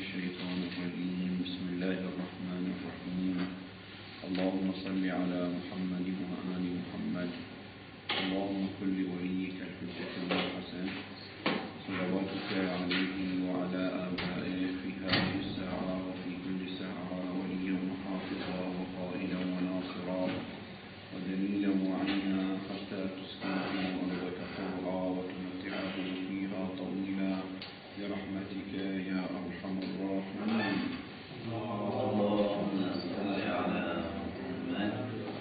الشيطان الرجيم. بسم الله الرحمن الرحيم. اللهم صل على محمد وآل محمد. اللهم كن لوليك الحجة والحسن صلواتك عليه وعلى آبائه في هذه الساعة وفي كل ساعة وليا وحافظا وقائلا وناصرا ودليلا وعينا حتى تسكن فيه أرضك طوعا وتمتعه فيها طويلا برحمتك يا أرحم الراحمين. اللهم صل على محمد.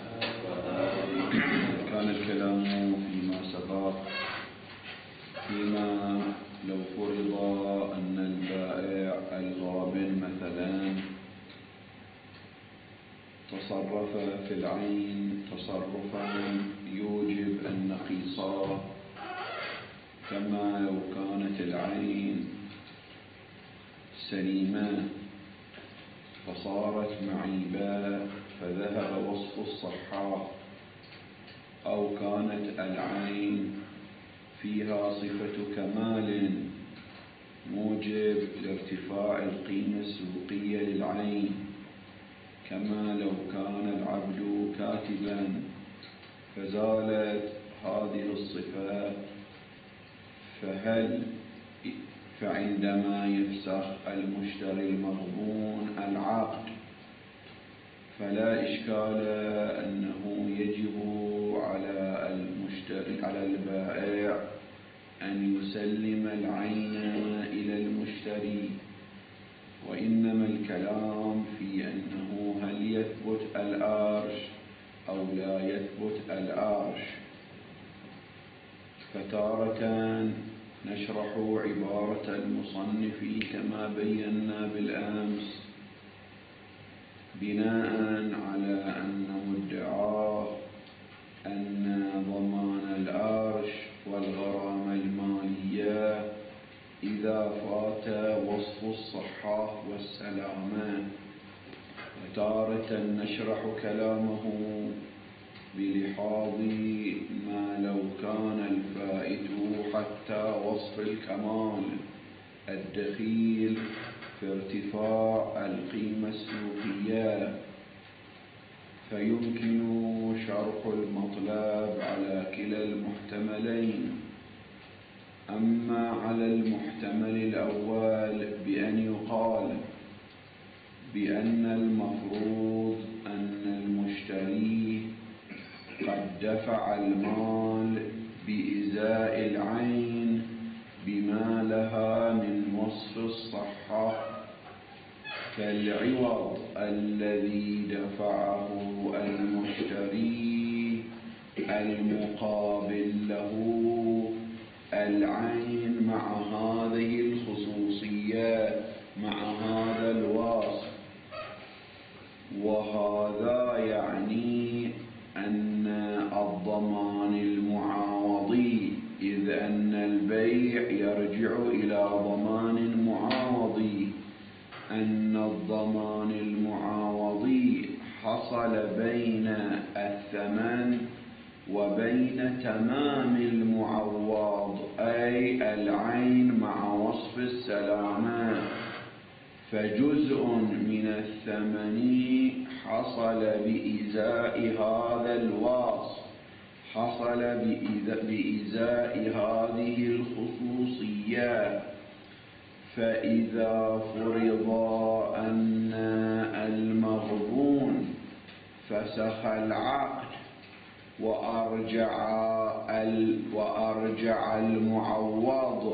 كان الكلام فيما سبق فيما لو فرض أن البائع الغابن مثلا تصرف في العين تصرفا يوجب النقيصة، كما لو كانت العين سليمة فصارت معيبة فذهب وصف الصحة، أو كانت العين فيها صفة كمال موجب لارتفاع القيمة السوقية للعين، كما لو كان العبد كاتبا فزالت هذه الصفة، فعندما يفسخ المشتري المغبون العقد فلا إشكال أنه يجب على البائع أن يسلم العين إلى المشتري، وإنما الكلام في أنه هل يثبت الأرش أو لا يثبت الأرش. فتارة نشرح عبارة المصنف كما بينا بالأمس بناء على أن مدعاه أن ضمان الأرش والغرامة المالية إذا فات وصف الصحة والسلامة، وتارة نشرح كلامه بلحاظ ما لو كان الفائت حتى وصف الكمال الدخيل في ارتفاع القيمة السوقية، فيمكن شرح المطلب على كلا المحتملين. أما على المحتمل الأول بأن يقال بأن المفروض أن المشتري قد دفع المال بإزاء العين بما لها من وصف الصحة، فالعوض الذي دفعه المشتري المقابل له العين مع هذه الخصوصية مع هذا الوصف، وهذا يعني أن الضمان المعاوضي، إذ أن البيع يرجع إلى ضمان معاوضي، أن الضمان المعاوضي حصل بين الثمن وبين تمام المعوض، أي العين مع وصف السلامة، فجزء من الثمن حصل بإزاء هذا الوصف، حصل بإزاء هذه الخصوصية. فإذا فرض أن المغبون فسخ العقد وأرجع المعوض،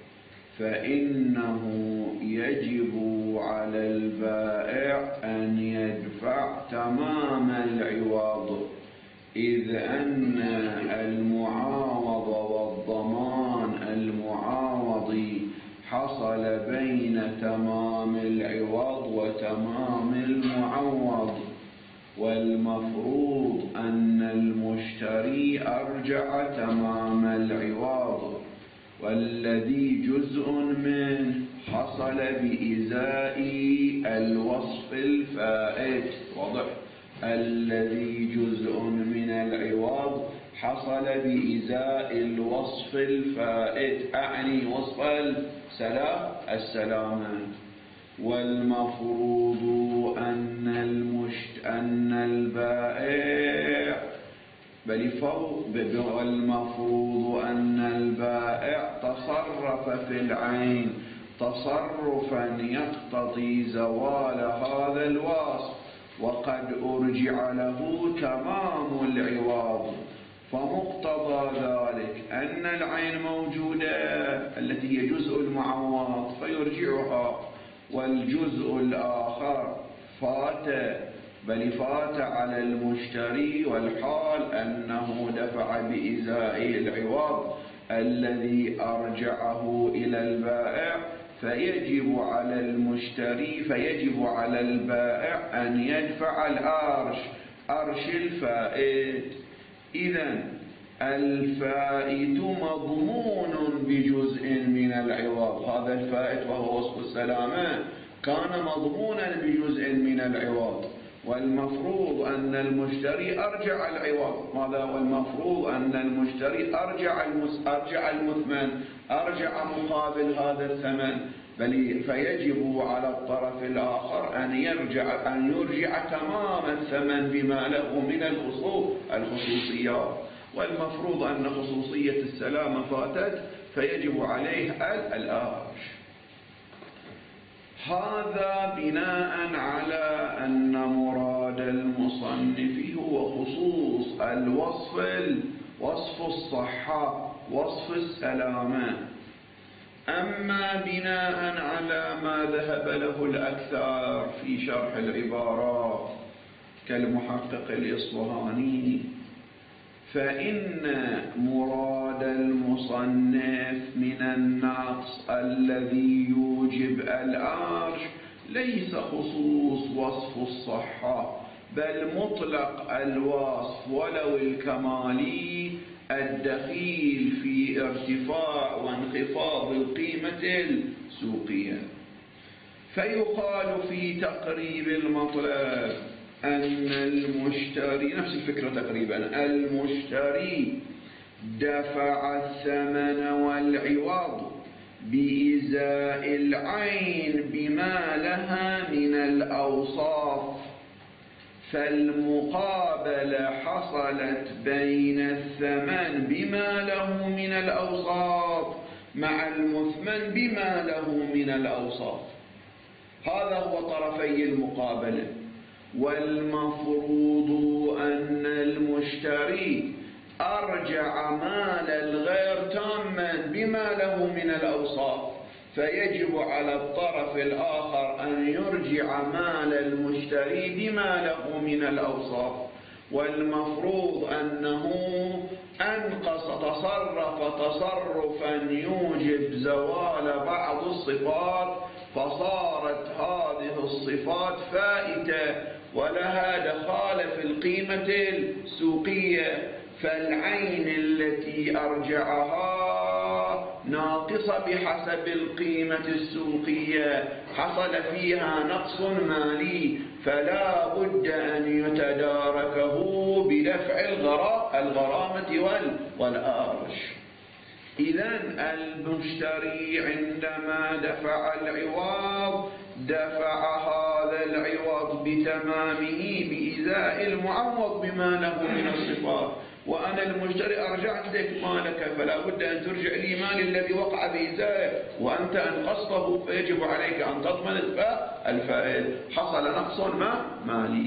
فإنه يجب على البائع أن يدفع تمام العوض، إذ أن المعاوض والضمان المعاوضي حصل بين تمام العوض وتمام المعوض، والمفروض أن المشتري أرجع تمام العوض، والذي جزء منه حصل بإزاء الوصف الفائت. واضح؟ الذي جزء من العوض حصل بإزاء الوصف الفائت، أعني وصف السلامة، والمفروض أن البائع والمفروض أن البائع تصرف في العين تصرفا يقتضي زوال هذا الوصف، وقد أرجع له تمام العوض. فمقتضى ذلك أن العين موجودة التي هي جزء المعوض فيرجعها، والجزء الآخر فات على المشتري، والحال أنه دفع بإزاء العوض الذي أرجعه إلى البائع، فيجب على البائع أن يدفع أرش الفائت. إذن الفائت مضمون بجزء من العوض. هذا الفائت وهو وصف السلامة كان مضمونا بجزء من العوض، والمفروض أن المشتري أرجع العوض. ماذا هو المفروض؟ أن المشتري أرجع المثمن، أرجع مقابل هذا الثمن، فيجب على الطرف الآخر أن يرجع تمام الثمن بما له من الخصوصيات. والمفروض أن خصوصية السلامة فاتت، فيجب عليه الأرش. هذا بناء على أن مراد المصنف هو خصوص وصف الصحة، وصف السلامة. أما بناء على ما ذهب له الأكثر في شرح العبارات كالمحقق الإصفهاني، فإن مراد المصنف من النقص الذي يوجب الأرش ليس خصوص وصف الصحة، بل مطلق الوصف ولو الكمالي الدخيل في ارتفاع وانخفاض القيمة السوقية. فيقال في تقريب المطلب أن المشتري، نفس الفكرة تقريبا، المشتري دفع الثمن والعوض بإزاء العين بما لها من الأوصاف، فالمقابلة حصلت بين الثمن بما له من الأوصاف مع المثمن بما له من الأوصاف. هذا هو طرفي المقابلة. والمفروض أن المشتري أرجع مال الغير تاما بما له من الأوصاف، فيجب على الطرف الآخر أن يرجع مال المشتري بما له من الأوصاف. والمفروض أنه تصرف تصرفا يوجب زوال بعض الصفات، فصارت هذه الصفات فائتة ولها دخال في القيمة السوقية، فالعين التي أرجعها ناقصة بحسب القيمة السوقية، حصل فيها نقص مالي، فلا بد أن يتداركه بدفع الغرامة والأرش. إذن المشتري عندما دفع العوض دفع هذا العوض بتمامه بإزاء المعوض بما له من الصفات. وأنا المشتري أرجعت لك مالك، فلا بد أن ترجع لي مالي الذي وقع بإزائه، وأنت أنقصته، فيجب عليك أن تضمن الفائد. حصل نقص مالي.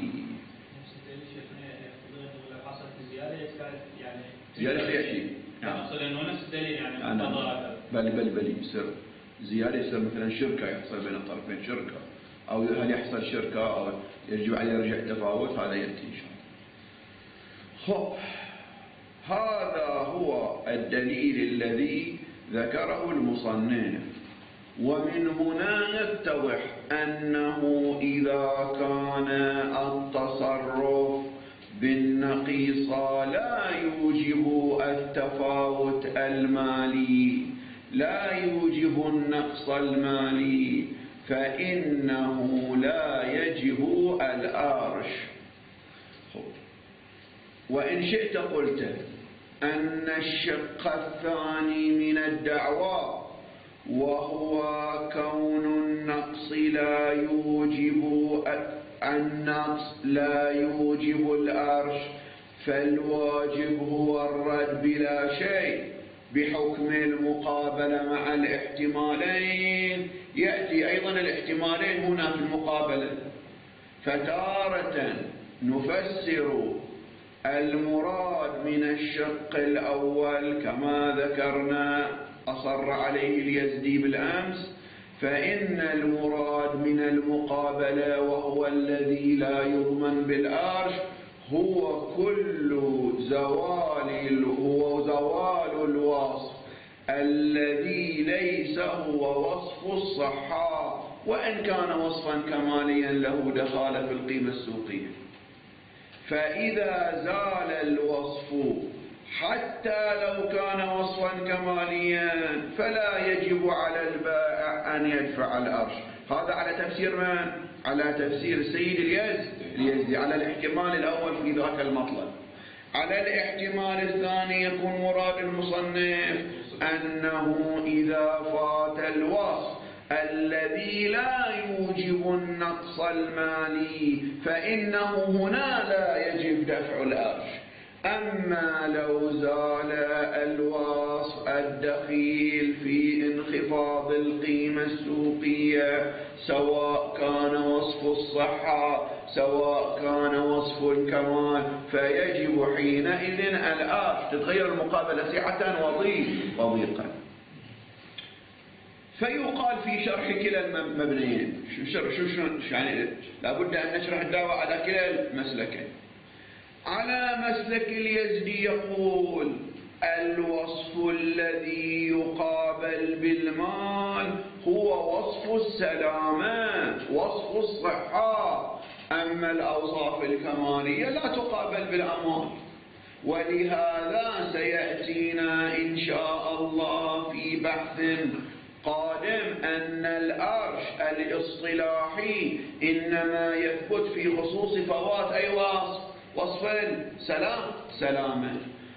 زيادة في شيء. يحصل إنه نفس الدليل يعني بل يصير زيادة، يصير مثلا شركة، يحصل بين الطرفين شركة، أو هل يحصل شركة أو يرجع التفاوت، هذا يأتي إن شاء الله. هذا هو الدليل الذي ذكره المصنف. ومن هنا يتضح أنه إذا كان التصرف بالنقيصة لا يوجب التفاوت المالي، لا يوجب النقص المالي، فإنه لا يجب الأرش. وإن شئت قلت أن الشق الثاني من الدعوى وهو كون النقص لا يوجب الأرش، فالواجب هو الرد بلا شيء بحكم المقابلة مع الاحتمالين. يأتي أيضا الاحتمالين هنا في المقابلة، فتارة نفسر المراد من الشق الأول كما ذكرنا أصر عليه اليزدي بالأمس، فإن المراد من المقابلة وهو الذي لا يضمن بالأرش هو زوال الوصف الذي ليس هو وصف الصحة، وإن كان وصفا كماليا له دخالة في القيمة السوقية. فإذا زال الوصف حتى لو كان وصفا كماليا فلا يجب على البائع أن يدفع الأرش. هذا على تفسير من؟ على تفسير السيد اليزدي على الاحتمال الأول في ذاك المطلب. على الاحتمال الثاني يكون مراد المصنف أنه إذا فات الوصف الذي لا يوجب النقص المالي فإنه هنا لا يجب دفع الأرش. أما لو زال الوصف الدخيل في انخفاض القيمة السوقية، سواء كان وصف الصحة سواء كان وصف الكمال، فيجب حينئذ الأرش. تتغير المقابلة سعة وضيقا. فيقال في شرح كلا المبنيين، يعني لابد أن نشرح الدعوة على كلا المسلكين. على مسلك اليزدي يقول الوصف الذي يقابل بالمال هو وصف السلامات، وصف الصحة. أما الأوصاف الكمالية لا تقابل بالأموال. ولهذا سيأتينا إن شاء الله في بحث قادم أن الأرش الاصطلاحي إنما يثبت في خصوص فوات أي وصف السلامة.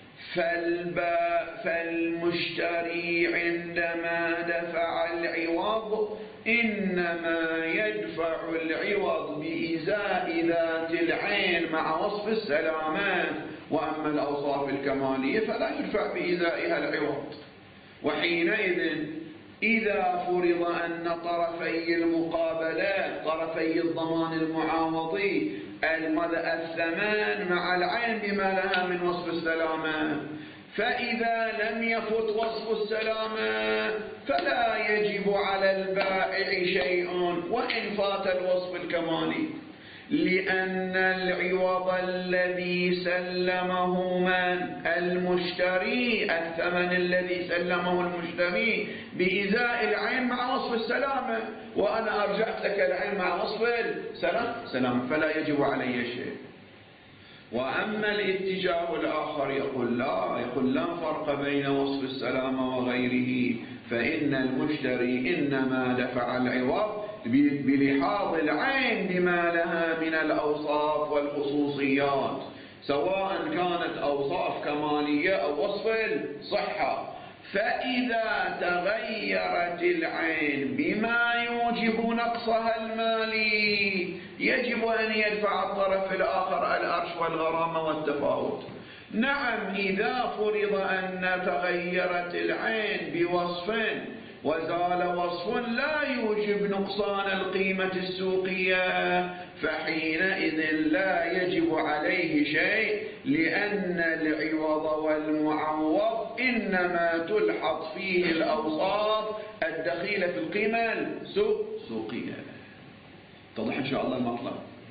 فالمشتري عندما دفع العوض إنما يدفع العوض بإزاء ذات العين مع وصف السلامات، وأما الأوصاف الكمالية فلا يدفع بإزائها العوض. وحينئذ إذا فرض أن طرفي المقابلات، طرفي الضمان المعاوضي، الثمن مع العين بما لها من وصف السلامة، فإذا لم يفت وصف السلامة فلا يجب على البائع شيء وإن فات الوصف الكمالي، لأن العوض الذي سلمه من؟ المشتري، الثمن الذي سلمه المشتري بإزاء العين مع وصف السلامة، وأنا أرجعت لك العين مع وصف السلامة، فلا يجب علي شيء. وأما الاتجاه الآخر يقول لا فرق بين وصف السلامة وغيره، فإن المشتري إنما دفع العوض بلحاظ العين بما لها من الأوصاف والخصوصيات، سواء كانت أوصاف كمالية أو وصف الصحة. فإذا تغيرت العين بما يوجب نقصها المالي يجب أن يدفع الطرف الآخر الأرش والغرامة والتفاوت. نعم، إذا فرض أن تغيرت العين بوصف وزال وصف لا يوجب نقصان القيمة السوقية، فحينئذ لا يجب عليه شيء، لأن العوض والمعوض إنما تلحظ فيه الأوصاف الدخيلة في القيمة السوقية. اتضح إن شاء الله المطلب.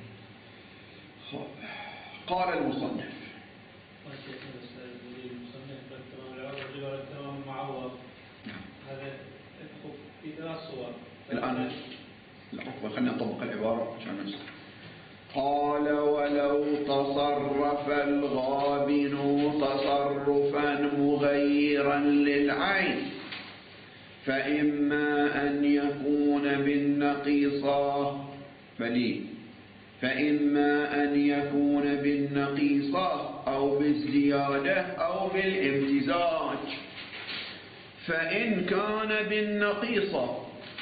قال المصنف الآن خلينا نطبق العبارة عشان ننسى. قال ولو تصرف الغابن تصرفا مغيرا للعين فإما أن يكون بالنقيصة أو بالزيادة أو بالامتزاج، فإن كان بالنقيصة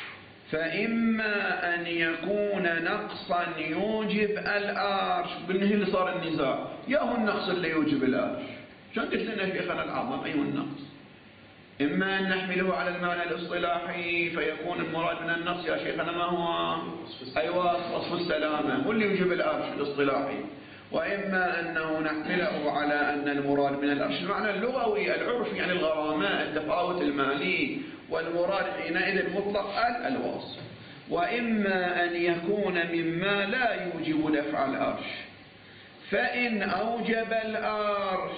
فإما أن يكون نقصا يوجب الأرش. بالنهي اللي صار النزاع، يا هو النقص اللي يوجب الأرش، شلون قلت لنا شيخنا العظم أي هو النقص؟ إما أن نحمله على المعنى الاصطلاحي فيكون المراد من النقص يا شيخنا ما هو؟ أيوة وصف السلامة هو اللي يوجب الأرش الاصطلاحي، وإما أنه نحمله على أن المراد من الأرش المعنى اللغوي العرفي يعني الغرامات التفاوت المالي، والمراد حينئذ مطلق الوصف. وإما أن يكون مما لا يوجب دفع الأرش، فإن أوجب الأرش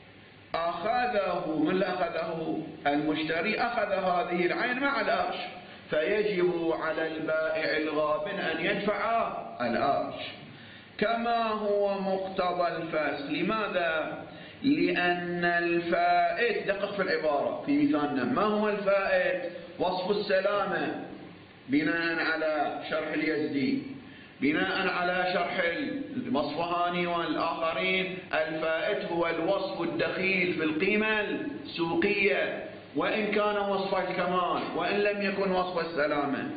أخذه، من أخذه؟ المشتري أخذ هذه العين مع الأرش، فيجب على البائع الغابن أن يدفع الأرش كما هو مقتضى الفصل. لماذا؟ لأن الفائت، دقق في العبارة في مثالنا، ما هو الفائت؟ وصف السلامة بناء على شرح اليزدي، بناء على شرح المصفهاني والآخرين، الفائت هو الوصف الدخيل في القيمة السوقية وإن كان وصف الكمال وإن لم يكن وصف السلامة،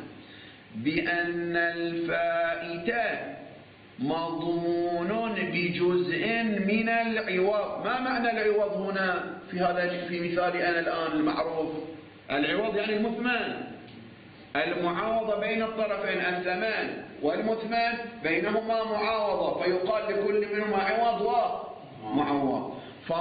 بأن الفائت مضمون بجزء من العوض. ما معنى العوض هنا في مثالي أنا الآن المعروف؟ العوض يعني المثمن، المعاوضة بين الطرفين، الثمن والمثمن بينهما معاوضة، فيقال لكل منهما عوض ومعوض.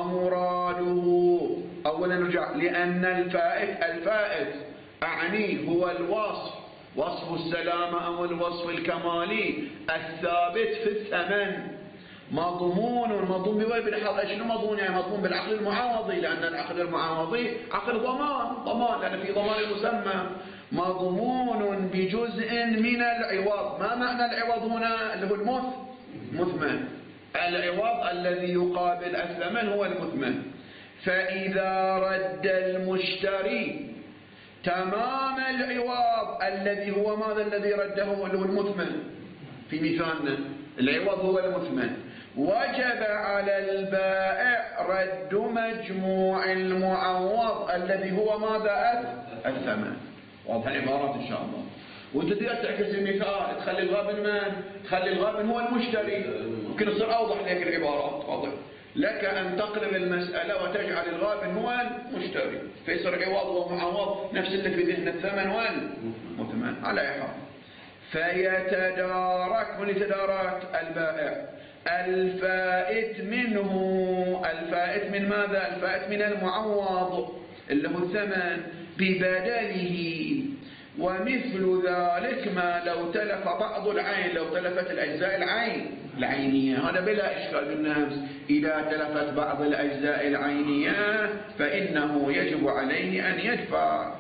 فمراده أولا نرجع لأن الفائت أعني هو الوصف، وصف السلامة أو الوصف الكمالي الثابت في الثمن، مضمون بالحظ. شنو مضمون؟ يعني مضمون بالعقد المعاوضي، لأن العقد المعاوضي عقد ضمان، لأن في ضمان المسمى. مضمون بجزء من العوض. ما معنى العوض هنا؟ اللي هو المثمن. العوض الذي يقابل الثمن هو المثمن. فإذا رد المشتري تمام العوض الذي هو ماذا؟ الذي رده اللي هو المثمن في مثالنا، العوض هو المثمن، وجب على البائع رد مجموع المعوض الذي هو ماذا؟ الثمن. واضح العبارات إن شاء الله. وانت تقدر تعكس المثال، تخلي الغابن من؟ تخلي الغابن هو المشتري، ممكن يصير أوضح لك العبارات. واضح لك أن تقلب المسألة وتجعل الغابن هو المشتري، فيصير عوض ومعوض نفس اللي في ذهن الثمن والمثمن على أي حال. فيتدارك، من يتدارك؟ البائع الفائت منه. الفائت من ماذا؟ الفائت من المعوض اللي هو الثمن ببدله. ومثل ذلك ما لو تلف بعض العين، لو تلفت الأجزاء العينية، هذا بلا إشكال بالنفس. إذا تلفت بعض الأجزاء العينية فإنه يجب عليه أن يدفع.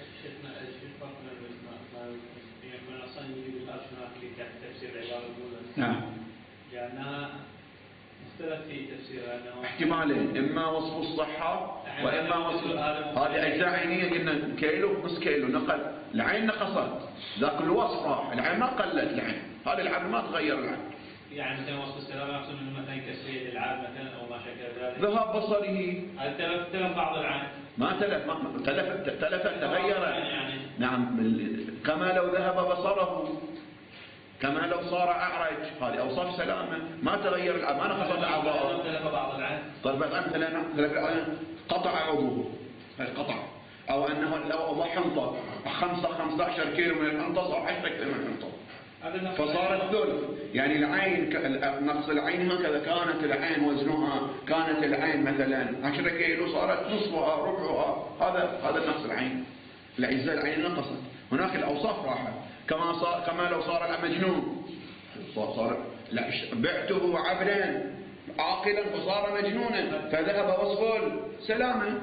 نعم، لأنها مختلف في تفسيرها. احتمالين، إما وصف الصحة وإما وصف هذه أجزاء عينية. قلنا كيلو نص كيلو نقل، العين نقصت، ذاك الوصف راح، العين ما قلت، العين هذا العين ما تغير العين. يعني مثلا وصف السلامة يقصد انه مثلا كسرية العاب مثلا او ما شكل ذلك. ذهب بصره. تلف بعض العين. ما تلفت تغيرت. يعني نعم، كما لو ذهب بصره، كما لو صار أعرج، هذه أوصاف سلامة ما تغير العين، ما نقصت أعضاءه. تلف بعض العين. طيب الآن تلف العين، قطع عضوه، القطع، أو أنه لو حنطة 15 كيلو من الحنطة صار 10 كيلو من الحنطة فصارت ثلث. يعني العين نقص العين هكذا، كانت العين وزنها، كانت العين مثلا 10 كيلو صارت نصفها ربعها، هذا نقص العين، الأجزاء العين نقصت. هناك الأوصاف راحت، كما لو صار مجنون، صار بعته عبدا عاقلا فصار مجنونا فذهب وصف السلامة.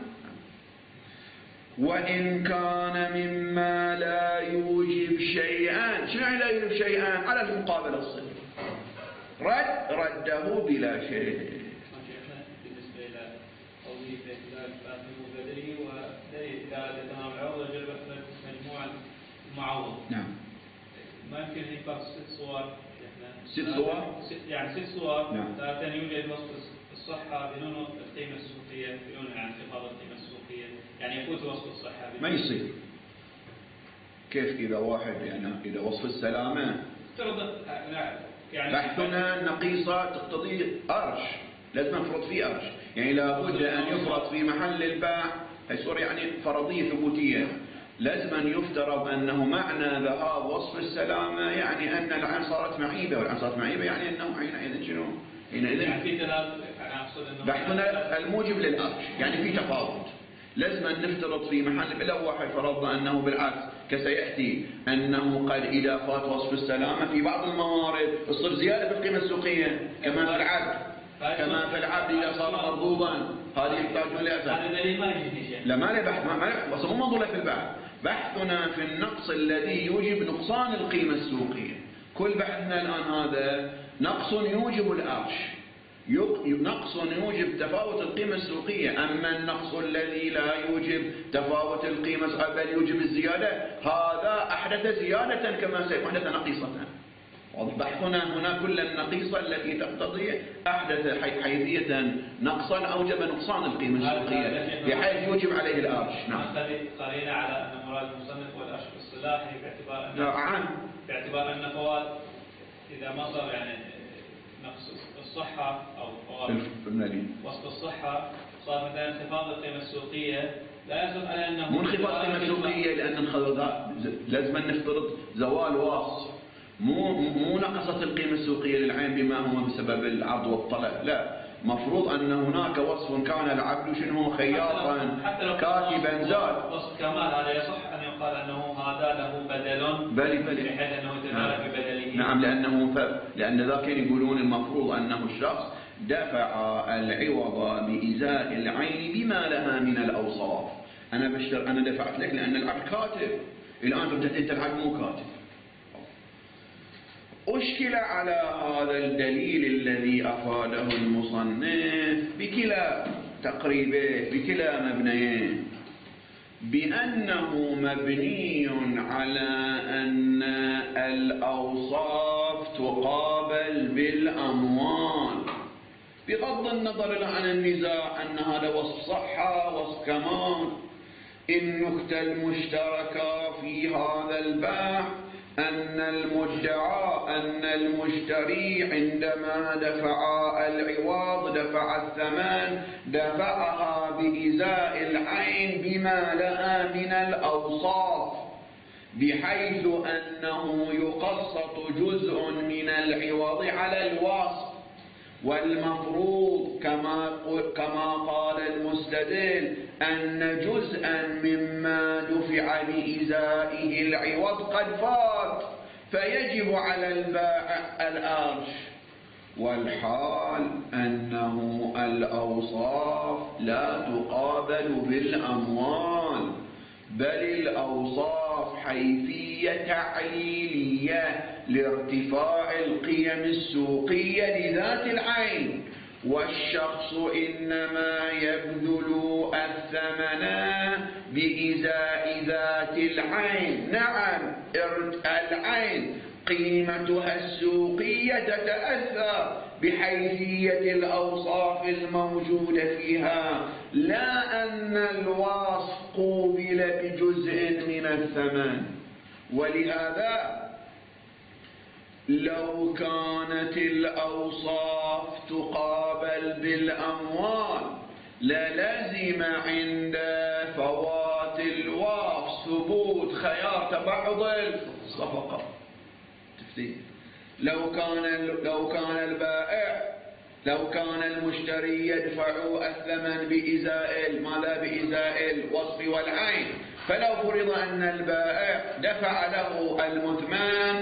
وإن كان مما لا يوجب شيئا، شنو يعني لا يوجب شيئا؟ على المقابل الصفر، رده بلا شيء. بالنسبة إلى قوله في اختلاف فاتنه بدله ودليل إذا تمام العوض وجب مجموع المعوض. نعم. ما يمكن يفرق 6 صور. 6 صور؟ يعني 6 صور. نعم. تارة يوجد وصف الصحة بدون القيمة السوقية، بدون يعني انخفاض القيمة السوقية، يعني يفوت وصف الصحة. ما يصير. كيف إذا واحد يعني إذا وصف السلامة افترض يعني بحثنا نقيصة تقتضي أرش، لازم نفرض فيه أرش، يعني لابد أن يفرض في محل الباع، هي صورة يعني فرضية ثبوتية، لازم أن يفترض أنه معنى ذهاب وصف السلامة يعني أن العين صارت معيبة، والعين صارت معيبة يعني أنه حينئذ شنو؟ حينئذ يعني في دلالة، أنا أقصد أنه بحثنا الموجب للأرش، يعني في تفاوت، لازم أن نفترض في محل، لو واحد فرضنا أنه بالعكس كسيأتي أنه قد إذا فات وصف السلامة في بعض الموارد تصير زيادة في القيمة السوقية كما في العبد، كما في العبد إذا صار مرضوبا هذه يحتاج لأثر. هذا دليل ما يجي شيء. لا ما له بحث، ما له وصل مو منظور في البحث، بحثنا في النقص الذي يوجب نقصان القيمة السوقية. كل بحثنا الآن هذا نقص يوجب الأرش، نقص يوجب تفاوت القيمة السوقية، أما النقص الذي لا يوجب تفاوت القيمة بل يوجب الزيادة هذا أحدث زيادة كما سيحدث نقيصة. بحثنا هنا كل النقيصة التي تقتضي أحدث حيثية نقصا أوجب نقصان القيمة السوقية بحيث يوجب عليه الأرش. نعم. قرينا على أن مراد المصنف والأرش الصلاحي باعتبار أن فوات إذا ما صار يعني نقص الصحة أو فوات وسط الصحة صار مثلا انخفاض القيمة السوقية، لا يصل على أنه مو انخفاض القيمة السوقية لأن لازم نفترض زوال وصف، مو نقصت القيمة السوقية للعين بما هو بسبب العرض والطلب، لا، مفروض أن هناك وصف كان العبد شنو خياطا كاتبا زاد وصف كمال، هذا يصح أن يقال أنه هذا له بدل بحيث أنه يتدارك ببدله. نعم، لأن ذاكين يقولون المفروض أنه الشخص دفع العوض بإزاء العين بما لها من الأوصاف. أنا دفعت لك لأن العبد كاتب، الآن أنت العبد مو كاتب. أشكل على هذا الدليل الذي أفاده المصنف بكلا تقريبه، بكلا مبنيين، بأنه مبني على أن الأوصاف تقابل بالأموال، بغض النظر عن النزاع أن هذا وصف صحة وصف كمال. النكتة المشتركة في هذا البحث أن المشتري عندما دفع العوض دفع الثمن دفعها بإزاء العين بما لها من الأوصاف، بحيث أنه يقسط جزء من العوض على الوصف، والمفروض كما قال المستدل أن جزءا مما دفع بإزائه العوض قد فات، فيجب على البائع الأرش، والحال أنه الأوصاف لا تقابل بالأموال، بل الأوصاف حيثية تعليلية لارتفاع القيم السوقية لذات العين، والشخص إنما يبذل الثمن بإزاء ذات العين. نعم، العين قيمتها السوقية تتأثر بحيثية الأوصاف الموجودة فيها، لا أن الوصف قوبل بجزء من الثمن. ولهذا لو كانت الأوصاف تقابل بالأموال للزم عند فوات الوصف ثبوت خيار تبعض الصفقة. لو كان المشتري يدفع الثمن بإزاء الوصف والعين، فلو فرض أن البائع دفع له المثمان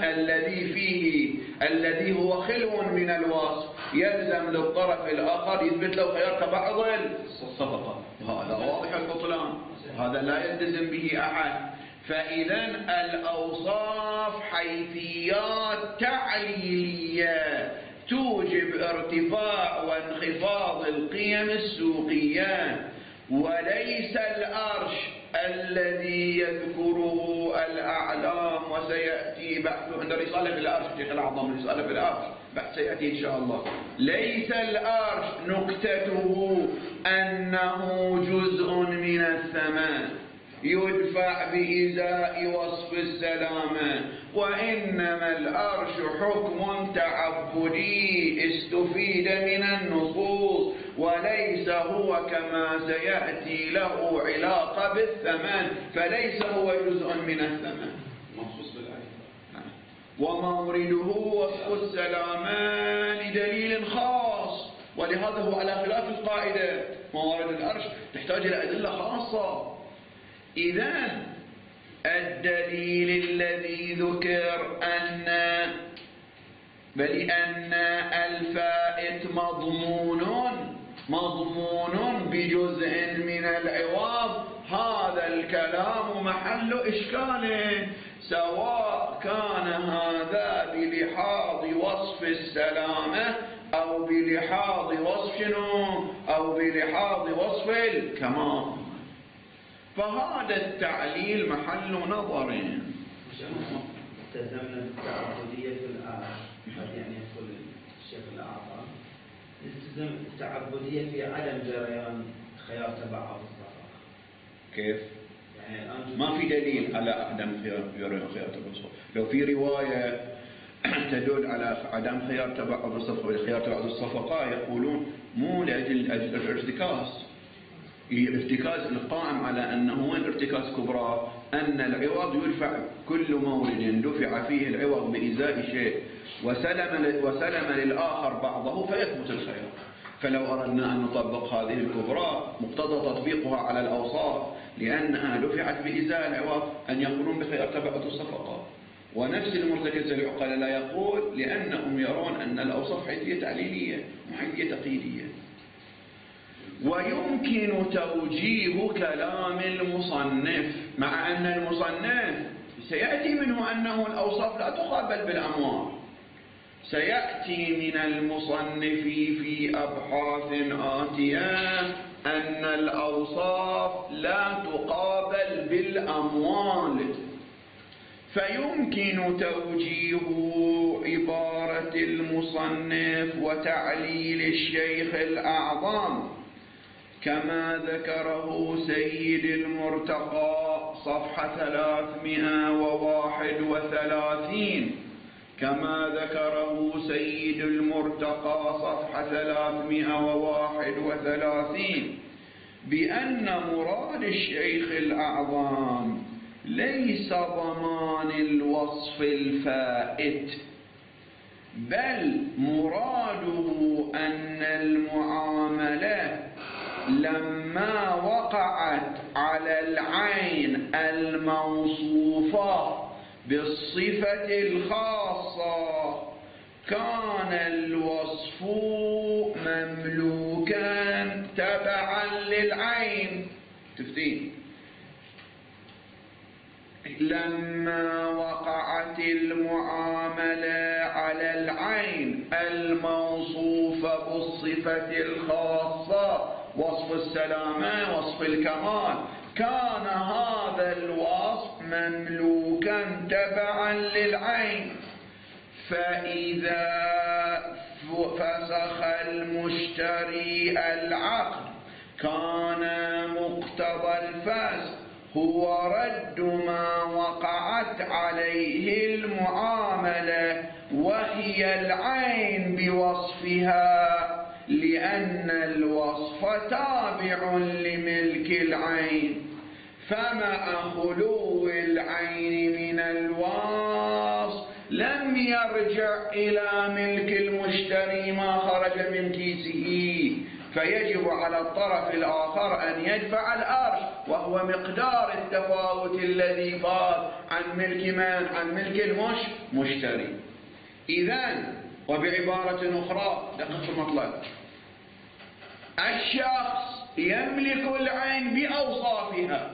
الذي هو خلو من الوصف، يلزم للطرف الآخر يثبت له خيار تبعض الصفقة، وهذا واضح البطلان، هذا لا يلتزم به أحد. فإذا الأوصاف حيثيات تعليلية توجب ارتفاع وانخفاض القيم السوقية، وليس الأرش الذي يذكره الأعلام وسيأتي بحثه عند رسالة في الأرش، الشيخ الأعظم رسالة في الأرش بحث سيأتي إن شاء الله. ليس الأرش نكتته أنه جزء من الثمان يدفع بإزاء وصف السلامة، وإنما الأرش حكم تعبدي استفيد من النصوص، وليس هو كما سيأتي له علاقة بالثمن، فليس هو جزء من الثمن مخصوص بالآية. ومورده وصف السلامة لدليل خاص، ولهذا هو على خلاف القاعدة. موارد الأرش تحتاج إلى أدلة خاصة. إذن الدليل الذي ذكر بأن الفائت مضمون بجزء من العوض، هذا الكلام محل إشكال، سواء كان هذا بلحاظ وصف السلامة أو بلحاظ وصف أو بلحاظ وصف الكمال. فهذا التعليل محل نظر. التزمنا بالتعبدية في الآية، يعني يقول الشيخ الأعظم نلتزم التعبدية في عدم جريان خيار تبع أو الصفقة. كيف؟ يعني ما في دليل على عدم جريان خيار تبع الصفقة. لو في رواية تدل على عدم خيار تبع الصفقة والخيار تبع الصفقة يقولون مو لأجل الارتكاز. الارتكاز القائم على أنه وين ارتكاز كبرى؟ أن العوض يدفع كل مورد دفع فيه العوض بإزاء شيء وسلم للآخر بعضه فيثبت الخيار. فلو أردنا أن نطبق هذه الكبرى مقتضى تطبيقها على الأوصاف، لأنها دفعت بإزاء العوض أن يقولون بخيار تبعة الصفقة. ونفس المرتكز العقل لا يقول، لأنهم يرون أن الأوصاف حيثية تعليلية وحيثية تقييدية. ويمكن توجيه كلام المصنف، مع أن المصنف سيأتي منه أنه الأوصاف لا تقابل بالأموال. سيأتي من المصنف في أبحاث آتية أن الأوصاف لا تقابل بالأموال، فيمكن توجيه عبارة المصنف وتعليل الشيخ الأعظم كما ذكره سيد المرتقى صفحة 331، كما ذكره سيد المرتقى صفحة 331 بأن مراد الشيخ الأعظم ليس ضمان الوصف الفائت، بل مراده أن المعاملة لما وقعت على العين الموصوفة بالصفة الخاصة كان الوصف مملوكا تبعا للعين. تفتين لما وقعت المعاملة على العين الموصوفة بالصفة الخاصة، وصف السلامة وصف الكمال، كان هذا الوصف مملوكا تبعا للعين. فإذا فسخ المشتري العقد كان مقتضى الفسخ هو رد ما وقعت عليه المعاملة وهي العين بوصفها، لأن الوصف تابع لملك العين، فمع خلو العين من الوصف لم يرجع إلى ملك المشتري ما خرج من كيسه، فيجب على الطرف الآخر أن يدفع الأرش، وهو مقدار التفاوت الذي فات عن ملك من؟ عن ملك المشتري. إذن وبعبارة أخرى دقة المطلب، الشخص يملك العين بأوصافها،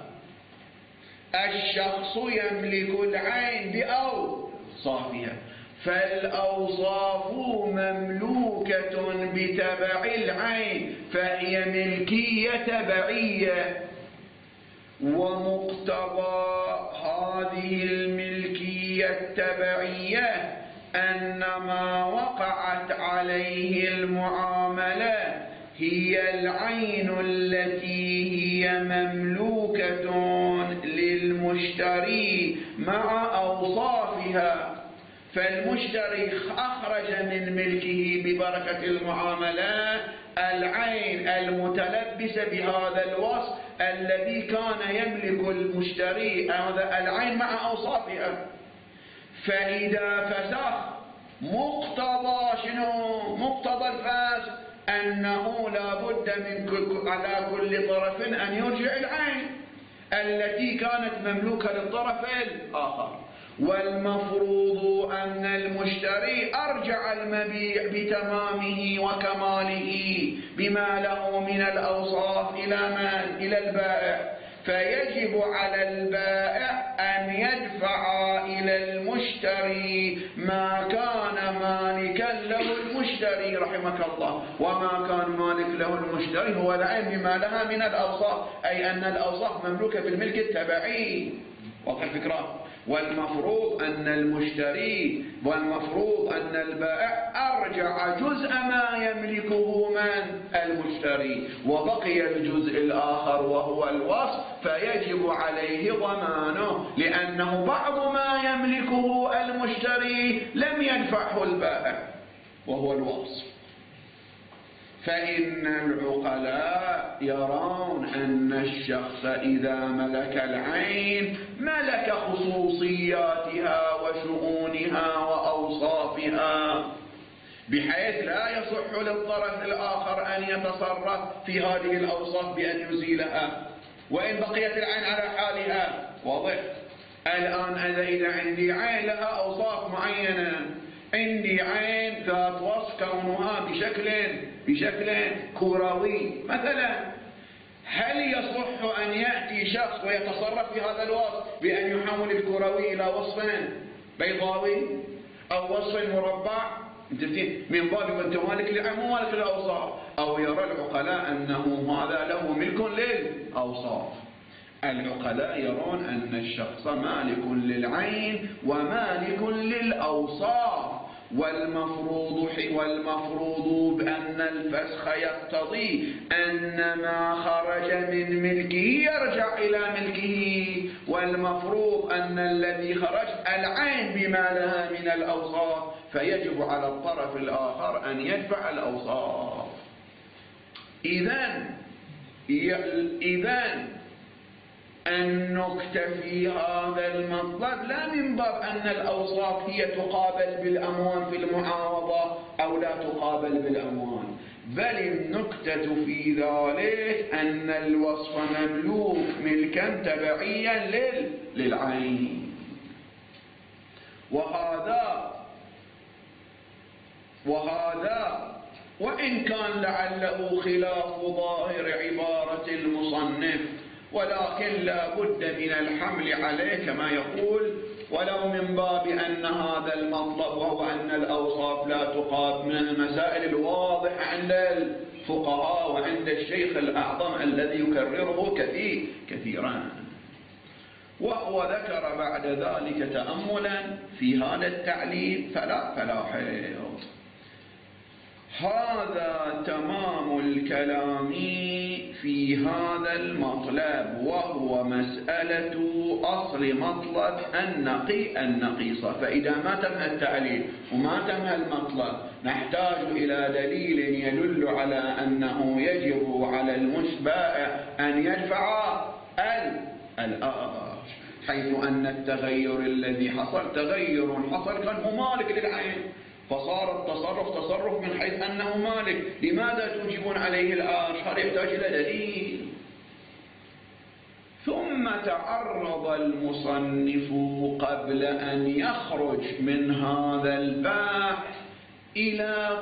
الشخص يملك العين بأوصافها، فالأوصاف مملوكة بتبع العين، فهي ملكية تبعية. ومقتضى هذه الملكية التبعية أن ما وقعت عليه المعاملة هي العين التي هي مملوكة للمشتري مع أوصافها، فالمشتري أخرج من ملكه ببركة المعاملة العين المتلبسة بهذا الوصف الذي كان يملك المشتري، هذا العين مع أوصافها. فإذا فسخ مقتضى شنو؟ مقتضى الفسخ أنه لا بد من على كل طرف أن يرجع العين التي كانت مملوكة للطرف الآخر. والمفروض أن المشتري أرجع المبيع بتمامه وكماله بما له من الأوصاف إلى من؟ إلى البائع. فيجب على البائع أن يدفع إلى المشتري ما كان مالكا له المشتري رحمك الله، وما كان مالك له المشتري هو العين بما لها من الأوصاف، أي أن الأوصاف مملوكة بالملك التبعي. واضح الفكرة؟ والمفروض أن المشتري والمفروض أن البائع أرجع جزء ما يملكه من؟ المشتري، وبقي الجزء الآخر وهو الوصف فيجب عليه ضمانه، لأنه بعض ما يملكه المشتري لم يدفعه البائع وهو الوصف. فإن العقلاء يرون أن الشخص إذا ملك العين ملك خصوصياتها وشؤونها وأوصافها، بحيث لا يصح للطرف الآخر أن يتصرف في هذه الأوصاف بأن يزيلها وإن بقيت العين على حالها. واضح؟ الآن إذا عندي عين لها أوصاف معينة، عندي عين ذات وصف كونها بشكل كروي مثلا، هل يصح أن يأتي شخص ويتصرف في هذا الوصف بأن يحول الكروي إلى وصف بيضاوي أو وصف مربع؟ من باب أنت مالك للعين مو مالك للأوصاف. أو يرى العقلاء أنه هذا له ملك للأوصاف. العقلاء يرون أن الشخص مالك للعين ومالك للأوصاف، والمفروض بأن الفسخ يقتضي أن ما خرج من ملكه يرجع إلى ملكه، والمفروض أن الذي خرج العين بما لها من الأوصاف، فيجب على الطرف الآخر أن يدفع الأوصاف. إذن أن نكتفي هذا المطلب لا من باب أن الأوصاف هي تقابل بالأموال في المعاوضة أو لا تقابل بالأموال، بل النكتة في ذلك أن الوصف مملوك ملكا تبعيا للعين. وهذا وإن كان لعله خلاف ظاهر عبارة المصنف، ولكن لا بد من الحمل عليه كما يقول، ولو من باب أن هذا المطلب وهو أن الأوصاف لا تقابل، من المسائل الواضحة عند الفقهاء وعند الشيخ الأعظم الذي يكرره كثيرا. وهو ذكر بعد ذلك تأملا في هذا التعليل فلا حيض. هذا تمام الكلام في هذا المطلب، وهو مسألة أصل مطلب النقيصة. فإذا ما تم التعليل وما تم المطلب نحتاج إلى دليل يدل على أنه يجب على البائع أن يدفع الآخر، حيث أن التغير الذي حصل تغير حصل كان هو مالك للعين، فصار التصرف من حيث أنه مالك. لماذا توجبون عليه الآرش؟ هذا يحتاج إلى دليل. ثم تعرض المصنف قبل أن يخرج من هذا البحث إلى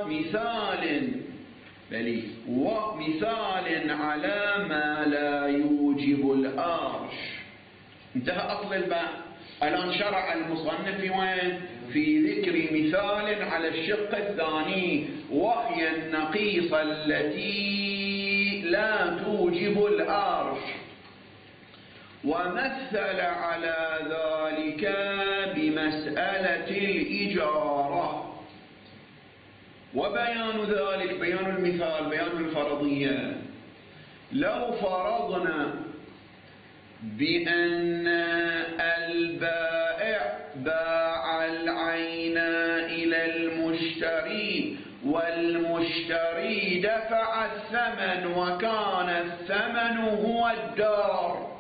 مثال على ما لا يوجب الآرش. انتهى أصل البحث. الآن شرع المصنف في وين؟ في ذكر مثال على الشق الثاني، وهي النقيصة التي لا توجب الآرش. ومثل على ذلك بمسألة الإجارة. وبيان ذلك بيان المثال بيان الفرضية. لو فرضنا بأن البائع باع العين إلى المشتري والمشتري دفع الثمن وكان الثمن هو الدار،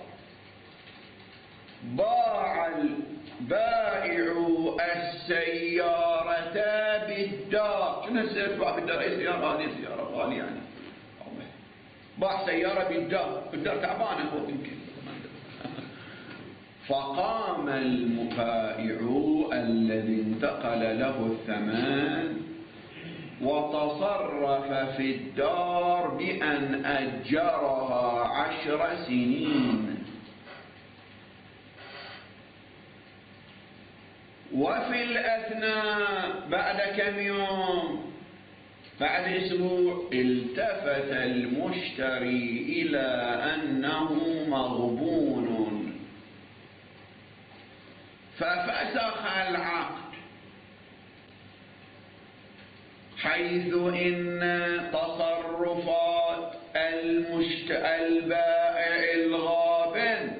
باع البائع السيارة بالدار. شنو السيارة بالدار؟ أي سيارة؟ هذه سيارة غالية يعني. باع سيارة بالدار تعبانة هو يمكن. فقام البائع الذي انتقل له الثمن وتصرف في الدار بأن أجرها 10 سنين، وفي الأثناء بعد كم يوم، بعد أسبوع، التفت المشتري إلى أنه مغبون ففسخ العقد، حيث إن تصرفات البائع الغابن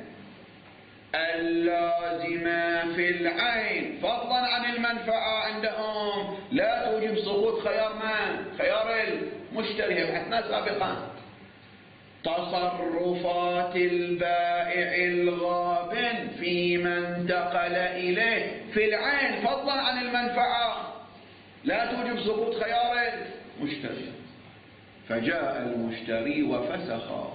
اللازمة في العين فضلا عن المنفعة عندهم لا توجب سقوط خيار من؟ خيار المشتري. بحثنا سابقا تصرفات البائع الغابن فيما انتقل إليه في العين فضلا عن المنفعة لا توجب سقوط خيار المشتري. فجاء المشتري وفسخ،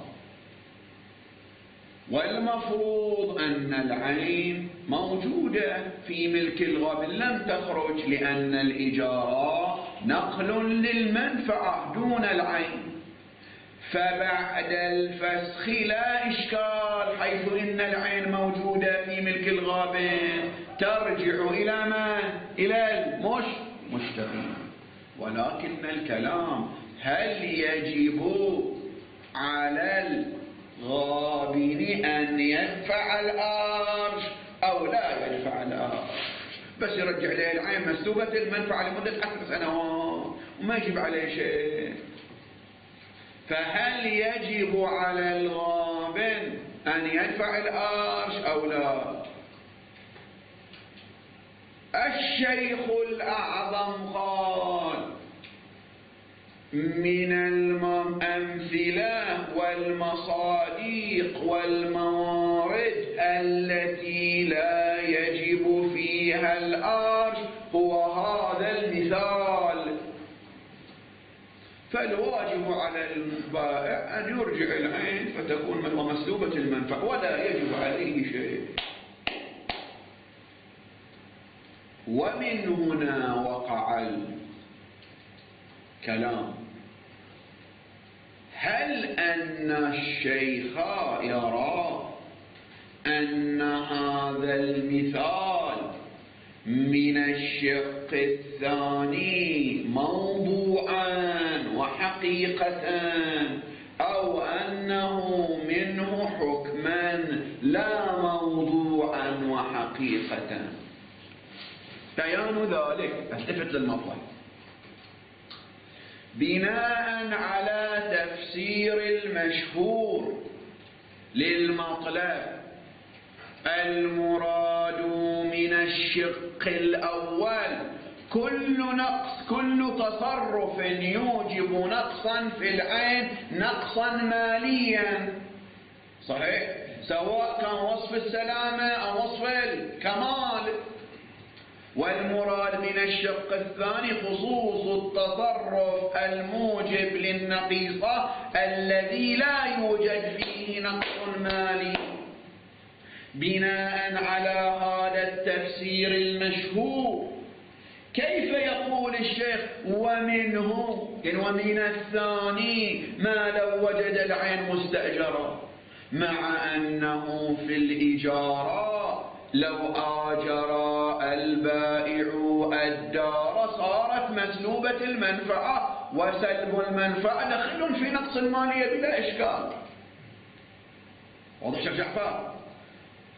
والمفروض أن العين موجودة في ملك الغابن لم تخرج، لأن الإجارة نقل للمنفعة دون العين. فبعد الفسخ لا إشكال، حيث إن العين موجودة في ملك الغابن ترجع إلى من؟ إلى المشتري. ولكن الكلام هل يجب على الغابن أن يدفع الأرش أو لا يدفع الأرش؟ بس يرجع له العين مسلوبة المنفعة لمدة 10 سنوات وما يجب عليه شيء. فهل يجب على الغابن أن يدفع الأرش أو لا؟ الشيخ الأعظم قال: من الأمثلة والمصاديق والموارد التي لا يجب فيها الأرش هو هذا المثال. فالواجب على البائع أن يرجع العين فتكون مسلوبة المنفعة ولا يجب عليه شيء. ومن هنا وقع الكلام: هل أن الشيخ يرى أن هذا المثال من الشق الثاني موضوعا وحقيقة، أو أنه منه حكما لا موضوعا وحقيقة؟ بيان ذلك التفت للمطلب. بناء على تفسير المشهور للمطلب، المراد من الشق الأول كل تصرف يوجب نقصا في العين، نقصا ماليا، صحيح، سواء كان وصف السلامة أو وصف الكمال. والمراد من الشق الثاني خصوص التصرف الموجب للنقيصة الذي لا يوجد فيه نقص مالي. بناء على هذا التفسير المشهور، كيف يقول الشيخ ومنه ومن الثاني ما لو وجد العين مستأجرة، مع أنه في الإجارة لو آجر البائع الدار صارت مسلوبة المنفعة، وسلب المنفعة دخل في نقص المالية بلا إشكال. واضح شيخ جعفر؟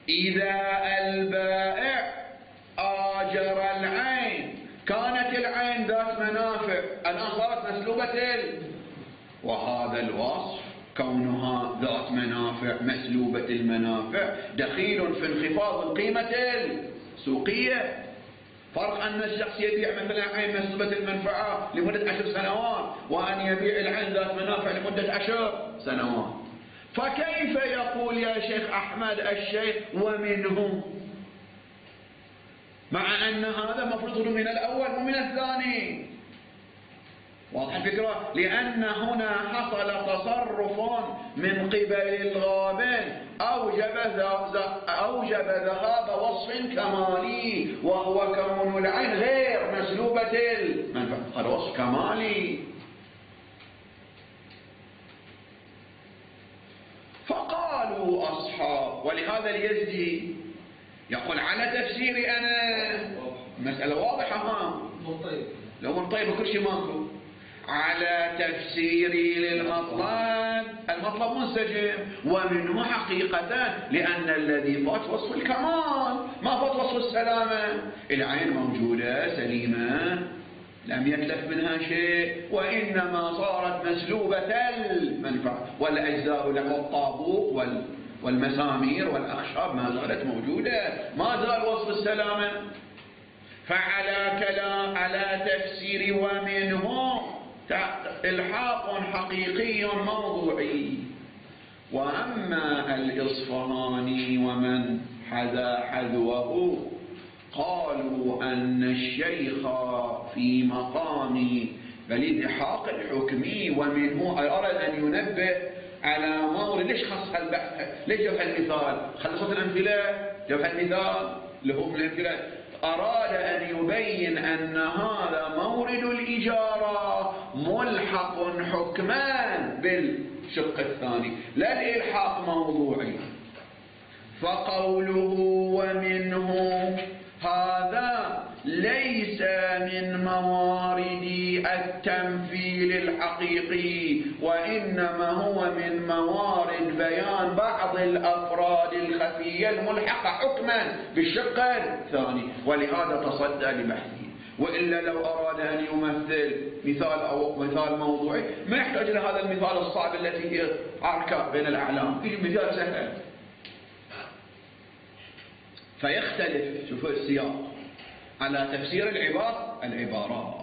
إذا البائع آجر العين، كانت العين ذات منافع، الآن صارت مسلوبة وهذا الوصف كونها ذات منافع مسلوبة المنافع دخيل في انخفاض القيمة السوقية. فرق أن الشخص يبيع مثلا عين مسلوبة المنفعة لمدة 10 سنوات وأن يبيع العين ذات منافع لمدة 10 سنوات. فكيف يقول يا شيخ أحمد الشيخ ومنهم، مع أن هذا مفروض من الأول ومن الثاني؟ واضح الفكرة؟ لأن هنا حصل تصرف من قبل الغابن أوجب ذهاب وصف كمالي، وهو كون العين غير مسلوبة المنفعة. هذا وصف كمالي. فقالوا أصحاب، ولهذا اليزدي يقول على تفسيري أنا مسألة واضحة، لو مرطيب كل شيء ماكو، على تفسيري للمطلب، المطلب منسجم ومنه حقيقة، لأن الذي فات وصف الكمال ما فات وصف السلامة. العين موجودة سليمة لم يتلف منها شيء، وإنما صارت مسلوبة المنفعة، والأجزاء والطابوق والمسامير والأخشاب ما زالت موجودة، ما زال وصف السلامة. فعلى كلام على تفسير ومنه إلحاق حقيقي موضوعي. وأما الإصفهاني ومن حذا حذوه قالوا أن الشيخ في مقام فالإلحاق الحكمي ومنه أراد أن ينبه على مورد. ليش خص البحث؟ ليش جاب المثال؟ خلصت الأمثلة جاب المثال له من الأمثلة. أراد أن يبين أن هذا مورد الإجارة ملحق حكمان بالشق الثاني، لا الإلحاق موضوعي. فقوله ومنه هذا ليس من موارد التمثيل الحقيقي، وإنما هو من موارد بيان بعض الأفراد الخفية الملحقة حكما بالشق الثاني، ولهذا تصدى لبحثه. وإلا لو أراد أن يمثل مثال أو مثال موضوعي ما يحتاج لهذا المثال الصعب التي هي عركة بين الأعلام، يجي مثال سهل. فيختلف، شوفوا السياق على تفسير العبارات.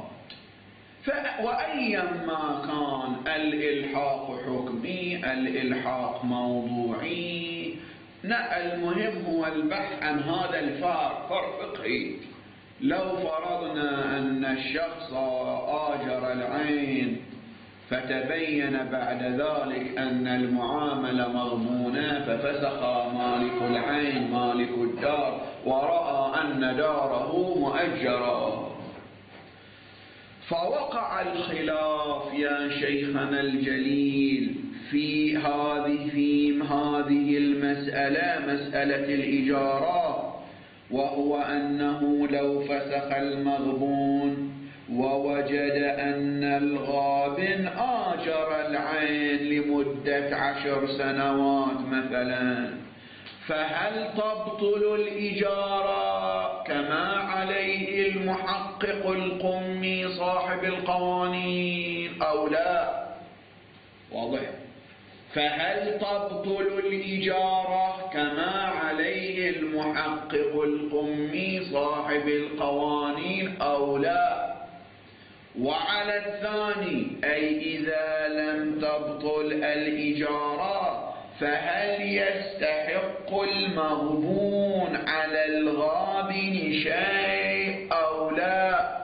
وأيما كان الإلحاق حكمي الإلحاق موضوعي، المهم هو البحث عن هذا الفرق فقهي. لو فرضنا أن الشخص آجر العين فتبين بعد ذلك أن المعاملة مضمونة، ففسخ مالك العين مالك الدار ورأى أن داره مؤجرة، فوقع الخلاف يا شيخنا الجليل في هذه المسألة، مسألة الإجارة، وهو أنه لو فسخ المغبون ووجد أن الغابن آجر العين لمدة 10 سنوات مثلا، فهل تبطل الإجارة كما عليه المحقق القمي صاحب القوانين أو لا؟ واضح. فهل تبطل الإجارة كما عليه المحقق القمي صاحب القوانين أو لا؟ وعلى الثاني، أي إذا لم تبطل الإجارة فهل يستحق المغبون على الغابن شيء أو لا؟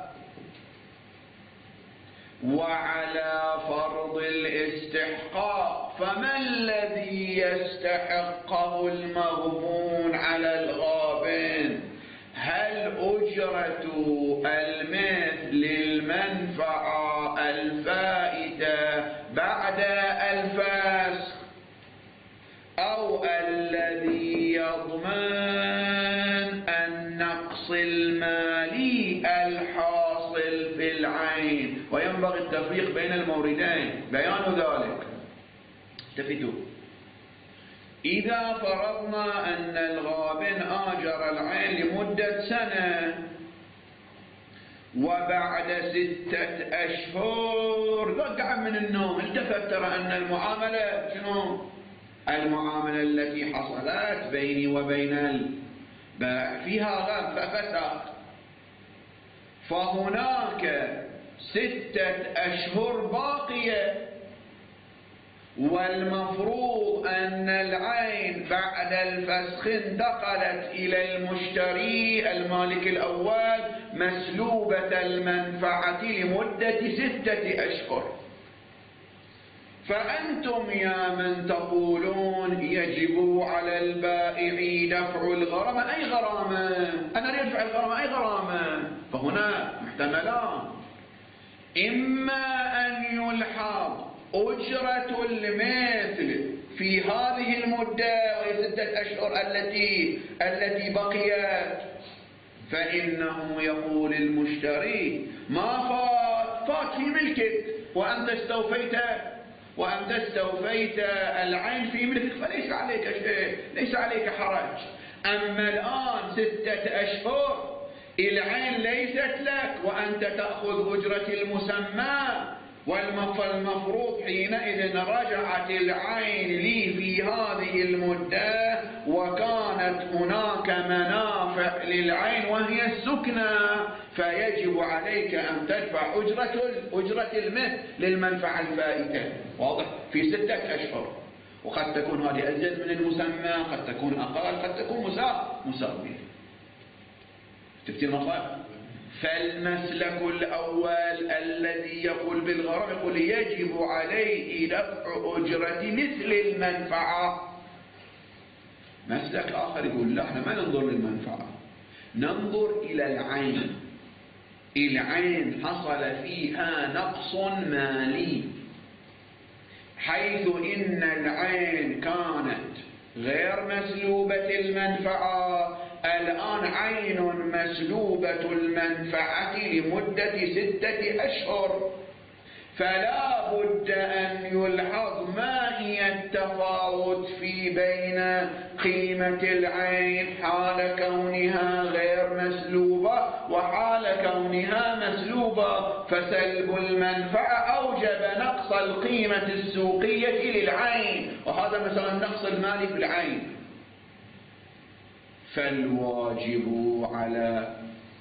وعلى فرض الاستحقاق، فما الذي يستحقه المغبون على الغابن؟ هل أجرة المثل للمنفعة الفائتة بعد الفسخ، أو الذي يضمن النقص المالي الحاصل في العين؟ وينبغي التفريق بين الموردين، بيان ذلك. التفتوا، إذا فرضنا أن الغابن آجر العين لمدة سنة، وبعد 6 أشهر ذقع من النوم التفت ترى أن المعاملة شنو؟ المعاملة التي حصلت بيني وبين البائع فيها غاب ففسخ، فهناك 6 أشهر باقية، والمفروض أن العين بعد الفسخ انتقلت إلى المشتري المالك الأول مسلوبة المنفعة لمدة 6 أشهر. فأنتم يا من تقولون يجب على البائع دفع الغرامة، أي غرامة؟ أنا أريد أدفع الغرامة، أي غرامة؟ فهنا محتملان، إما أن يلحظ أجرة المثل في هذه المدة وهي 6 أشهر التي بقيت، فإنه يقول المشتري ما فات في ملكك وأنت استوفيت العين في ملكك، فليس عليك شيء، ليس عليك حرج. أما الآن 6 أشهر العين ليست لك وأنت تأخذ أجرة المسمى، والمفروض حينئذ رجعت العين لي في هذه المدة، وكانت هناك منافع للعين وهي السكنى، فيجب عليك أن تدفع أجرة المثل للمنفعة الفائتة. واضح؟ في 6 أشهر، وقد تكون هذه أزيد من المسمى، قد تكون أقل، قد تكون مساوية. تفتي المطلب؟ فالمسلك الأول الذي يقول بالغرام يقول يجب عليه دفع أجرة مثل المنفعة. مسلك آخر يقول لا، احنا ما ننظر للمنفعة، ننظر إلى العين. العين حصل فيها نقص مالي، حيث إن العين كانت غير مسلوبة المنفعة، الآن عين مسلوبة المنفعة لمدة 6 أشهر، فلا بد أن يلحظ ما هي التفاوت في بين قيمة العين حال كونها غير مسلوبة وحال كونها مسلوبة، فسلب المنفعة أوجب نقص القيمة السوقية للعين، وهذا مثلا النقص المالي في العين. فالواجب على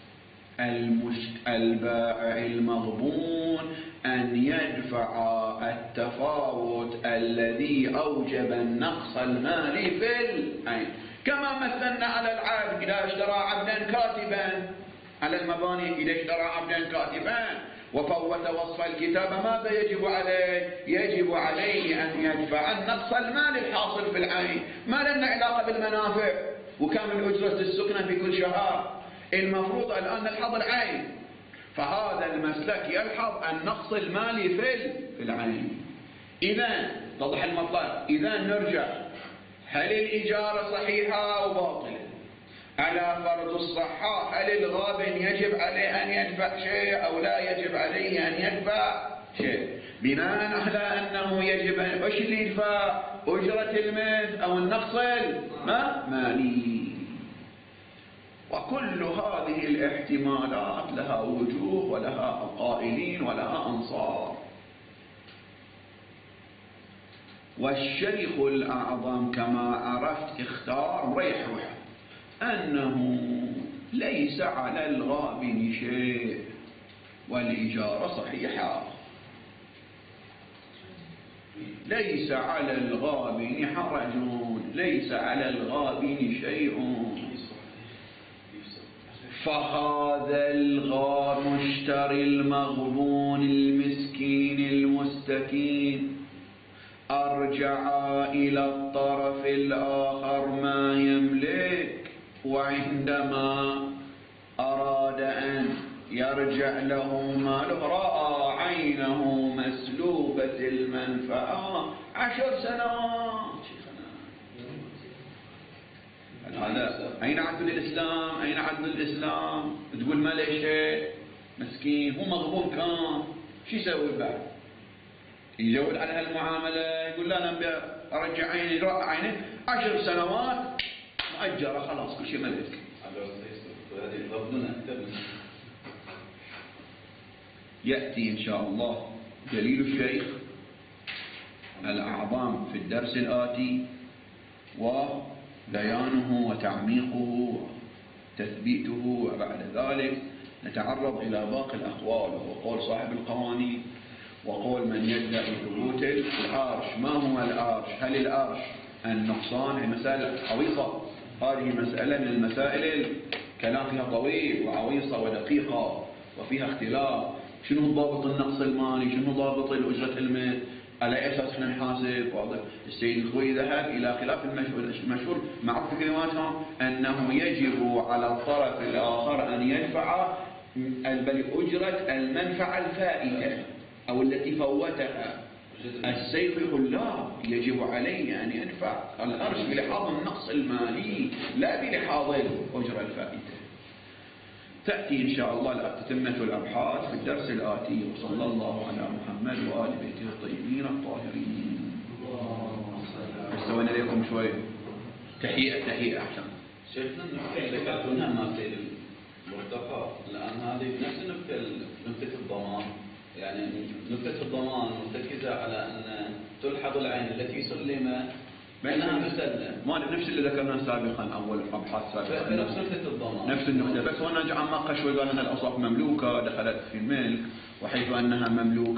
البائع المغبون أن يدفع التفاوت الذي أوجب النقص المالي في العين، كما مثلنا على العبد إذا اشترى عبدا كاتبا، على المباني إذا اشترى عبدا كاتبا وفوت وصف الكتابة، ماذا يجب عليه؟ يجب عليه أن يدفع النقص المالي الحاصل في العين، ما لنا علاقة بالمنافع وكامل أجرة السكنة في كل شهر. المفروض الآن نلحظ العين، فهذا المسلك يلحظ النقص المالي في العين. إذا توضح المطلب، إذا نرجع، هل الإجارة صحيحة أو باطلة؟ على فرض الصحة، هل الغابن يجب عليه أن يدفع شيء أو لا يجب عليه أن يدفع شيء؟ بناء على أنه يجب أن يدفع أجرة المثل أو النقص المالي. وكل هذه الاحتمالات لها وجوه ولها قائلين ولها أنصار. والشيخ الأعظم كما عرفت اختار ريح أنه ليس على الغابن شيء والإجارة صحيحة، ليس على الغابن حرج، ليس على الغابن شيء. فهذا المشتري المغبون المسكين المستكين أرجع إلى الطرف الآخر ما يملك، وعندما أراد أن يرجع له ماله رأى عينه مسلوبة المنفعة 10 سنوات. هذا أين عدل الإسلام؟ أين عدل الإسلام؟ تقول ما له شيء، مسكين، هو مغبون كان، شو يسوي بعد؟ يجول على هالمعاملة، يقول لا أنا أرجع عيني، رأى عيني 10 سنوات مؤجرة خلاص كل شيء ملك. يأتي إن شاء الله دليل الشيخ الأعظم في الدرس الآتي وبيانه وتعميقه وتثبيته، وبعد ذلك نتعرض إلى باقي الأقوال، وهو قول صاحب القوانين وقول من يدعي ثبوت العرش. ما هو العرش؟ هل العرش النقصان؟ مسألة عويصة، هذه مسألة من المسائل الكلام فيها طويل وعويصة ودقيقة وفيها اختلاف. شنو ضابط النقص المالي؟ شنو ضابط الأجرة المال؟ على أي أساس احنا نحاسب؟ السيد الخوي ذهب إلى خلاف المشهور معروف في كلماتهم أنه يجب على الطرف الآخر أن يدفع أجرة المنفعة الفائتة أو التي فوتها. السيد يقول لا، يجب عليه أن يدفع الأرش بلحاظ النقص المالي لا بلحاظ الأجرة الفائتة. تأتي إن شاء الله تتمة الأبحاث في الدرس الآتي، وصلى الله على محمد وآل بيته الطيبين الطاهرين. استوينا إليكم شوي تحية أحسن. شفنا النكتة ذكرتونها ما في المرتقى الآن، هذه نفس نكتة الضمان. يعني نكتة الضمان مرتكزة على أن تلحظ العين التي سلم بينها مسلم، ما نفس اللي ذكرناه سابقا أول أبحاث سابقا، نفس نكتة الضمان، نفس النكتة، بس هنا عمق شوي قال أن الأوصاف مملوكة دخلت في الملك، وحيث أنها مملوكة